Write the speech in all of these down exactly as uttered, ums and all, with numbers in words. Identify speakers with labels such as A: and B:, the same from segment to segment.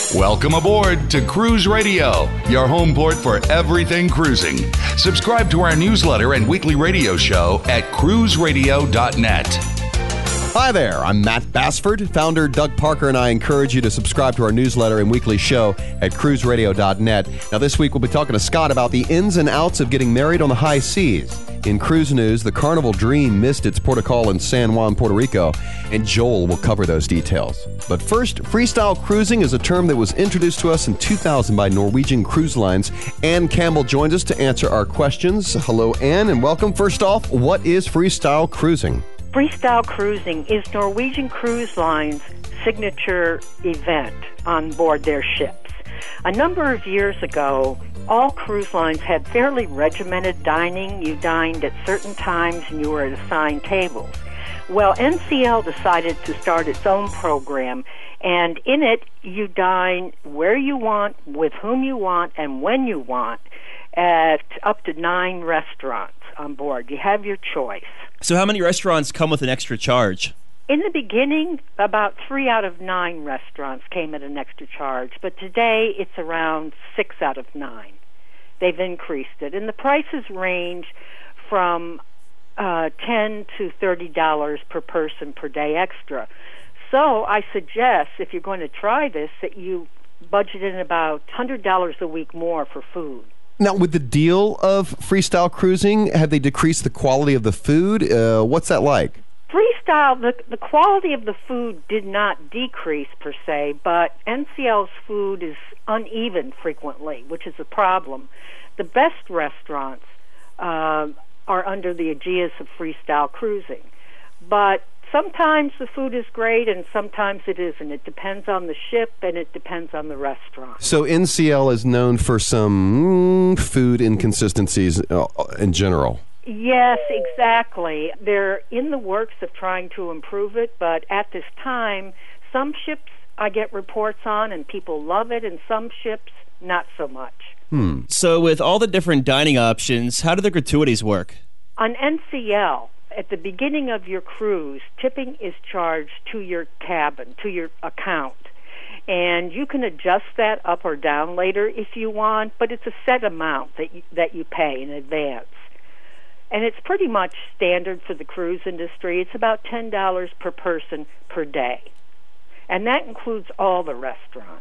A: Welcome aboard to Cruise Radio, your home port for everything cruising. Subscribe to our newsletter and weekly radio show at cruise radio dot net.
B: Hi there, I'm Matt Bassford. Founder Doug Parker and I encourage you to subscribe to our newsletter and weekly show at cruise radio dot net. Now, this week we'll be talking to Scott about the ins and outs of getting married on the high seas. In cruise news, the Carnival Dream missed its port of call in San Juan, Puerto Rico, and Joel will cover those details. But first, freestyle cruising is a term that was introduced to us in two thousand by Norwegian Cruise Lines. Ann Campbell joins us to answer our questions. Hello, Ann, and welcome. First off, what is freestyle cruising?
C: Freestyle cruising is Norwegian Cruise Line's signature event on board their ships. A number of years ago, all cruise lines had fairly regimented dining. You dined at certain times and you were at assigned tables. Well, N C L decided to start its own program, and in it you dine where you want, with whom you want, and when you want, at up to nine restaurants on board. You have your choice.
D: So how many restaurants come with an extra charge?
C: In the beginning, about three out of nine restaurants came at an extra charge, but today it's around six out of nine. They've increased it, and the prices range from uh, ten to thirty dollars per person per day extra. So I suggest, if you're going to try this, that you budget in about one hundred dollars a week more for food.
B: Now, with the deal of freestyle cruising, have they decreased the quality of the food? Uh, what's that like?
C: Freestyle, the, the quality of the food did not decrease per se, but N C L's food is uneven frequently, which is a problem. The best restaurants uh, are under the aegis of freestyle cruising, but sometimes the food is great and sometimes it isn't. It depends on the ship and it depends on the restaurant.
B: So N C L is known for some mm, food inconsistencies uh, in general.
C: Yes, exactly. They're in the works of trying to improve it, but at this time, some ships I get reports on and people love it, and some ships not so much.
B: Hmm.
D: So with all the different dining options, how do the gratuities work?
C: On N C L, at the beginning of your cruise, tipping is charged to your cabin, to your account. And you can adjust that up or down later if you want, but it's a set amount that you, that you pay in advance. And it's pretty much standard for the cruise industry. It's about ten dollars per person per day. And that includes all the restaurants.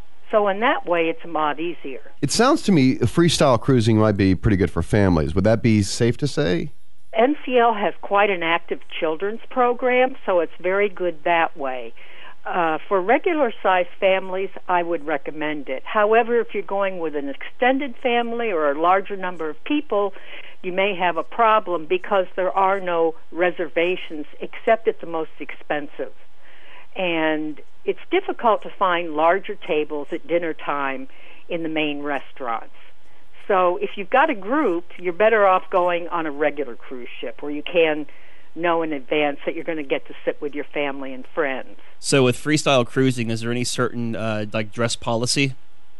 C: So in that way, it's a lot easier.
B: It sounds to me freestyle cruising might be pretty good for families. Would that be safe to say?
C: N C L has quite an active children's program, so it's very good that way. Uh, for regular-sized families, I would recommend it. However, if you're going with an extended family or a larger number of people, you may have a problem because there are no reservations except at the most expensive. And it's difficult to find larger tables at dinner time in the main restaurants. So if you've got a group, you're better off going on a regular cruise ship where you can know in advance that you're going to get to sit with your family and friends.
D: So with freestyle cruising, is there any certain uh, like dress policy?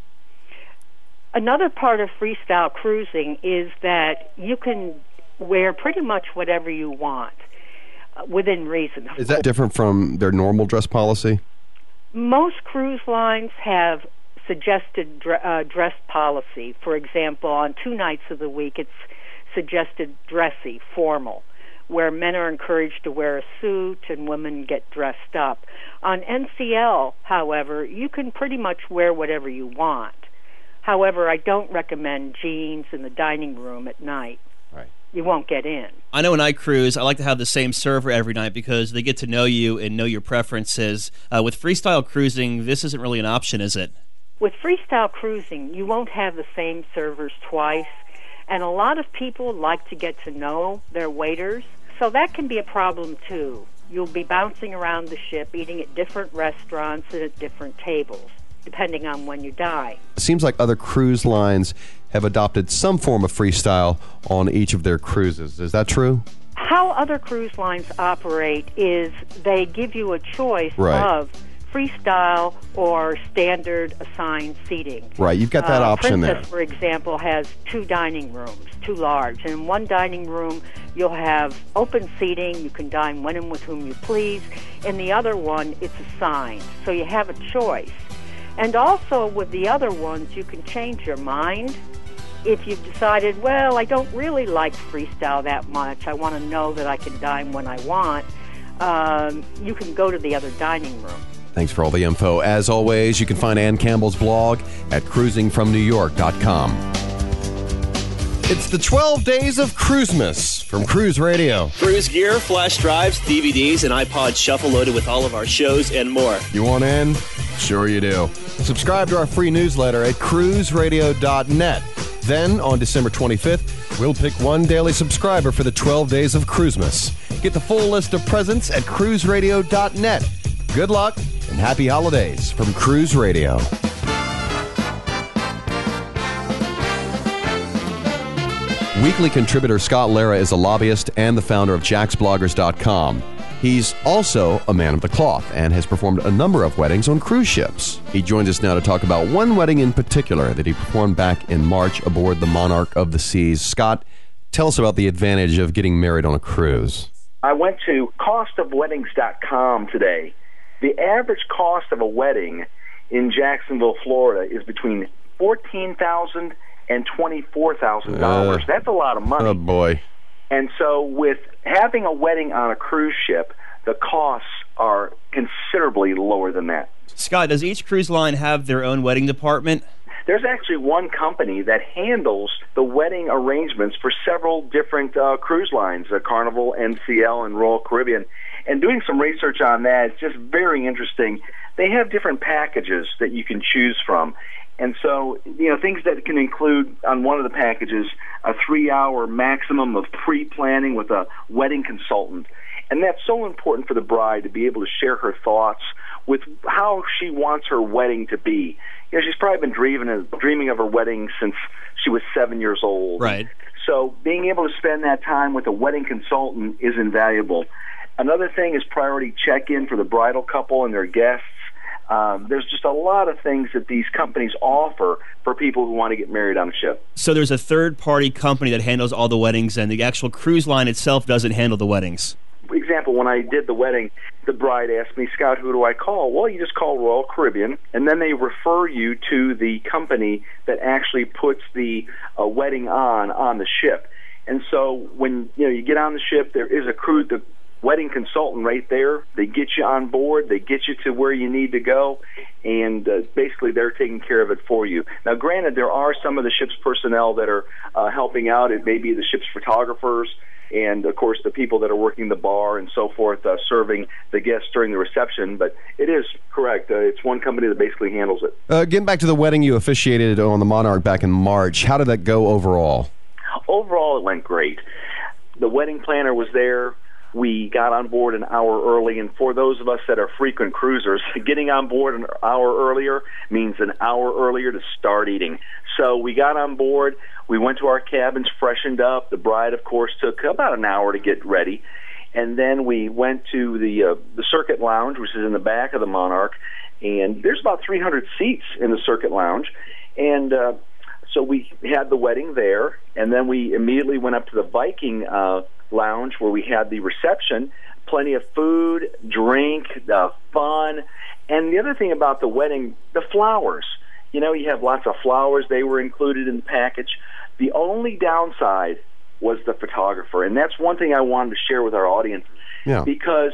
C: Another part of freestyle cruising is that you can wear pretty much whatever you want uh, within reason.
B: Is that different from their normal dress policy?
C: Most cruise lines have suggested dre- uh, dress policy. For example, on two nights of the week, it's suggested dressy, formal, where men are encouraged to wear a suit and women get dressed up. On N C L, however, you can pretty much wear whatever you want. However, I don't recommend jeans in the dining room at night.
B: Right.
C: You won't get in.
D: I know when I cruise, I like to have the same server every night because they get to know you and know your preferences. Uh, with freestyle cruising, this isn't really an option, is it?
C: With freestyle cruising, you won't have the same servers twice, and a lot of people like to get to know their waiters, so that can be a problem too. You'll be bouncing around the ship, eating at different restaurants and at different tables, depending on when you dine.
B: It seems like other cruise lines have adopted some form of freestyle on each of their cruises. Is that true?
C: How other cruise lines operate is they give you a choice
B: right.
C: of freestyle or standard assigned seating.
B: Right, you've got that
C: uh,
B: option
C: Princess,
B: there.
C: for example, has two dining rooms, two large. And in one dining room, you'll have open seating. You can dine when and with whom you please. In the other one, it's assigned. So you have a choice. And also with the other ones, you can change your mind. If you've decided, well, I don't really like Freestyle that much, I want to know that I can dine when I want, um, you can go to the other dining room.
B: Thanks for all the info. As always, you can find Ann Campbell's blog at cruising from new york dot com. It's the twelve Days of Cruisemas from Cruise Radio.
E: Cruise gear, flash drives, D V Ds, and iPod Shuffle loaded with all of our shows and more.
B: You want in? Sure you do. Subscribe to our free newsletter at cruise radio dot net. Then, on December twenty-fifth, we'll pick one daily subscriber for the twelve Days of Cruisemas. Get the full list of presents at cruise radio dot net. Good luck and happy holidays from Cruise Radio. Weekly contributor Scott Lara is a lobbyist and the founder of Jax Bloggers dot com. He's also a man of the cloth and has performed a number of weddings on cruise ships. He joins us now to talk about one wedding in particular that he performed back in March aboard the Monarch of the Seas. Scott, tell us about the advantage of getting married on a cruise.
F: I went to cost of weddings dot com today. The average cost of a wedding in Jacksonville, Florida is between fourteen thousand dollars and twenty-four thousand dollars. Uh, That's a lot of money.
B: Oh, boy.
F: And so with having a wedding on a cruise ship, the costs are considerably lower than that.
D: Scott, does each cruise line have their own wedding department?
F: There's actually one company that handles the wedding arrangements for several different uh, cruise lines, uh, Carnival, N C L, and Royal Caribbean. And doing some research on that, it's just very interesting. They have different packages that you can choose from. And so, you know, things that can include on one of the packages a three-hour maximum of pre-planning with a wedding consultant. And that's so important for the bride to be able to share her thoughts with how she wants her wedding to be. You know, she's probably been dreaming, dreaming of her wedding since she was seven years old.
D: Right.
F: So being able to spend that time with a wedding consultant is invaluable. Another thing is priority check-in for the bridal couple and their guests. Um, there's just a lot of things that these companies offer for people who want to get married on a ship.
D: So there's a third-party company that handles all the weddings, and the actual cruise line itself doesn't handle the weddings.
F: For example, when I did the wedding, the bride asked me, Scott, who do I call? Well, you just call Royal Caribbean, and then they refer you to the company that actually puts the uh, wedding on on the ship. And so when you know you get on the ship, there is a crew, the wedding consultant right there. They get you on board, they get you to where you need to go, and uh, basically they're taking care of it for you. Now, granted, there are some of the ship's personnel that are uh, helping out. It may be the ship's photographers and, of course, the people that are working the bar and so forth, uh, serving the guests during the reception. But it is correct. Uh, it's one company that basically handles it.
B: Uh, getting back to the wedding you officiated on the Monarch back in March, how did that go overall?
F: Overall, it went great. The wedding planner was there. We got on board an hour early, and for those of us that are frequent cruisers, getting on board an hour earlier means an hour earlier to start eating. So we got on board, we went to our cabins, freshened up. The bride, of course, took about an hour to get ready, and then we went to the uh, the Circuit Lounge, which is in the back of the Monarch, and there's about three hundred seats in the Circuit Lounge, and uh, so we had the wedding there, and then we immediately went up to the Viking uh lounge where we had the reception, plenty of food, drink, uh, fun. And the other thing about the wedding, the flowers. You know, you have lots of flowers. They were included in the package. The only downside was the photographer, and that's one thing I wanted to share with our audience.
B: Yeah.
F: Because,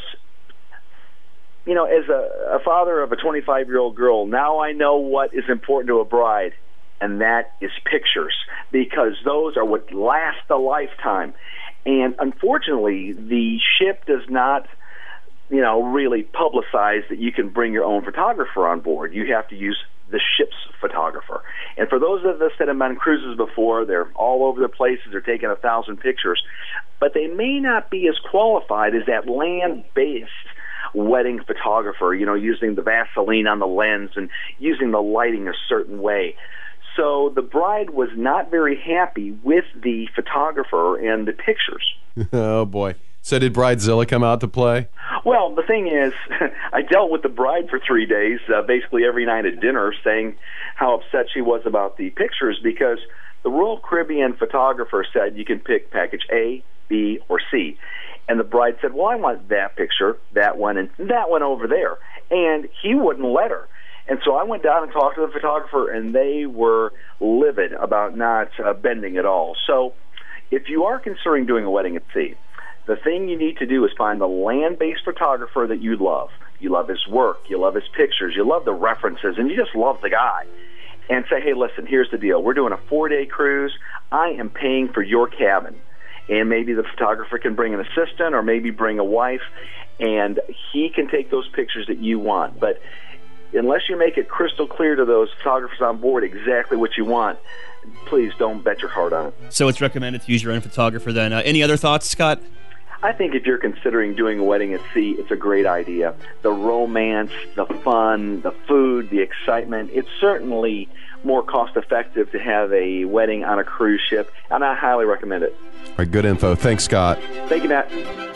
F: you know, as a, a father of a twenty-five-year-old girl, now I know what is important to a bride, and that is pictures, because those are what last a lifetime. And unfortunately, the ship does not, you know, really publicize that you can bring your own photographer on board. You have to use the ship's photographer. And for those of us that have been on cruises before, they're all over the places, they're taking a thousand pictures, but they may not be as qualified as that land-based wedding photographer, you know, using the Vaseline on the lens and using the lighting a certain way. So the bride was not very happy with the photographer and the pictures.
B: Oh, boy. So did Bridezilla come out to play?
F: Well, the thing is, I dealt with the bride for three days, uh, basically every night at dinner, saying how upset she was about the pictures, because the Royal Caribbean photographer said you can pick package A, B, or C. And the bride said, well, I want that picture, that one, and that one over there. And he wouldn't let her. And so I went down and talked to the photographer, and they were livid about not uh, bending at all. So if you are considering doing a wedding at sea, the thing you need to do is find the land-based photographer that you love. You love his work, you love his pictures, you love the references, and you just love the guy. And say, hey, listen, here's the deal. We're doing a four-day cruise. I am paying for your cabin. And maybe the photographer can bring an assistant or maybe bring a wife, and he can take those pictures that you want. But unless you make it crystal clear to those photographers on board exactly what you want, please don't bet your heart on it.
D: So it's recommended to use your own photographer then. Uh, any other thoughts, Scott?
F: I think if you're considering doing a wedding at sea, it's a great idea. The romance, the fun, the food, the excitement, it's certainly more cost-effective to have a wedding on a cruise ship, and I highly recommend it.
B: All right, good info. Thanks, Scott.
F: Thank you, Matt.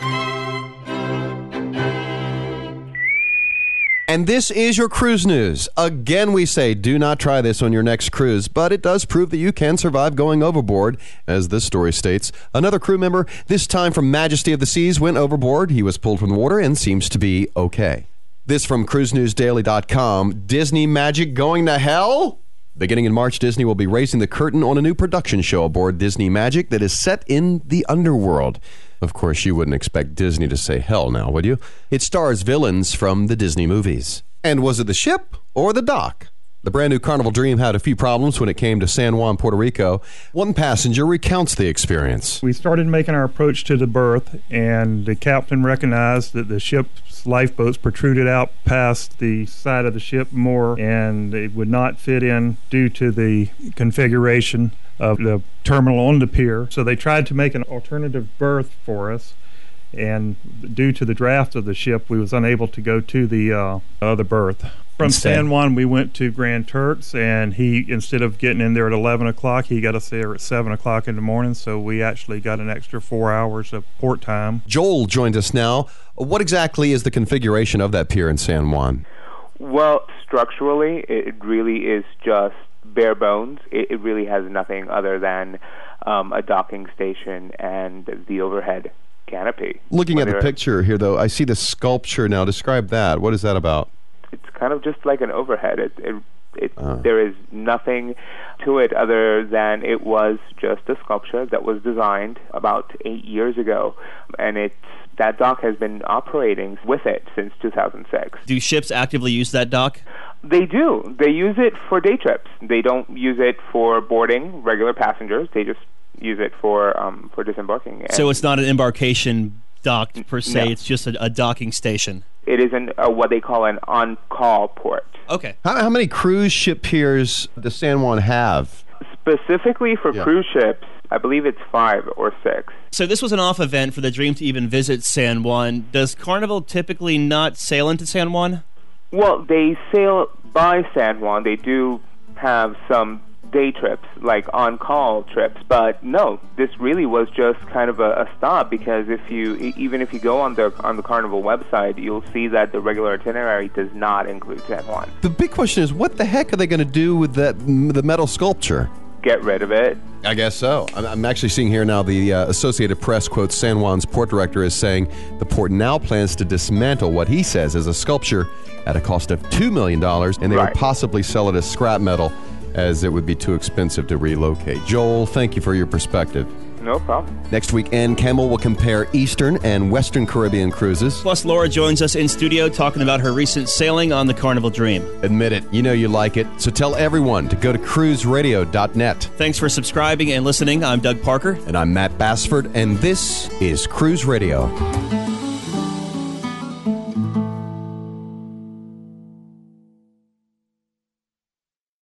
B: And this is your cruise news. Again, we say do not try this on your next cruise, but it does prove that you can survive going overboard, as this story states. Another crew member, this time from Majesty of the Seas, went overboard. He was pulled from the water and seems to be okay. This from cruise news daily dot com. Disney Magic going to hell? Beginning in March, Disney will be raising the curtain on a new production show aboard Disney Magic that is set in the underworld. Of course, you wouldn't expect Disney to say hell now, would you? It stars villains from the Disney movies. And was it the ship or the dock? The brand new Carnival Dream had a few problems when it came to San Juan, Puerto Rico. One passenger recounts the experience.
G: We started making our approach to the berth, and the captain recognized that the ship's lifeboats protruded out past the side of the ship more, and it would not fit in due to the configuration of the terminal on the pier. So they tried to make an alternative berth for us, and due to the draft of the ship, we was unable to go to the uh, other berth. From
D: Instead.
G: San Juan, we went to Grand Turks, and he, instead of getting in there at eleven o'clock, he got us there at seven o'clock in the morning, so we actually got an extra four hours of port time.
B: Joel joins us now. What exactly is the configuration of that pier in San Juan?
H: Well, structurally, it really is just bare bones. It, it really has nothing other than um, a docking station and the overhead canopy.
B: Looking at the
H: Whether-
B: picture here, though, I see the sculpture now. Describe that. What is that about?
H: It's kind of just like an overhead. It, it, it,
B: Uh.
H: There is nothing to it other than it was just a sculpture that was designed about eight years ago, and it's that dock has been operating with it since two thousand six.
D: Do ships actively use that dock?
H: They do. They use it for day trips. They don't use it for boarding regular passengers. They just use it for um, for disembarking.
D: So
H: And
D: it's not an embarkation dock per se,
H: No.
D: it's just a, a docking station.
H: it is an, uh, what they call an on-call port.
D: Okay.
B: How, how many cruise ship piers does San Juan have?
H: Specifically for
B: Yeah.
H: cruise ships, I believe it's five or six.
D: So this was an off event for the Dream to even visit San Juan. Does Carnival typically not sail into San Juan?
H: Well, they sail by San Juan. They do have some day trips, like on-call trips, but no, this really was just kind of a, a stop, because if you e- even if you go on the on the Carnival website, you'll see that the regular itinerary does not include San Juan.
B: The big question is, what the heck are they going to do with that the metal sculpture?
H: Get rid of it.
B: I guess so. I'm, I'm actually seeing here now the uh, Associated Press quotes San Juan's port director as saying the port now plans to dismantle what he says is a sculpture at a cost of two million dollars, and they
H: Right.
B: would possibly sell it as scrap metal, as it would be too expensive to relocate. Joel, thank you for your perspective.
H: No problem.
B: Next week, Ann Campbell will compare Eastern and Western Caribbean cruises.
D: Plus, Laura joins us in studio talking about her recent sailing on the Carnival Dream.
B: Admit it, you know you like it, so tell everyone to go to cruise radio dot net.
D: Thanks for subscribing and listening. I'm Doug Parker.
B: And I'm Matt Bassford, and this is Cruise Radio.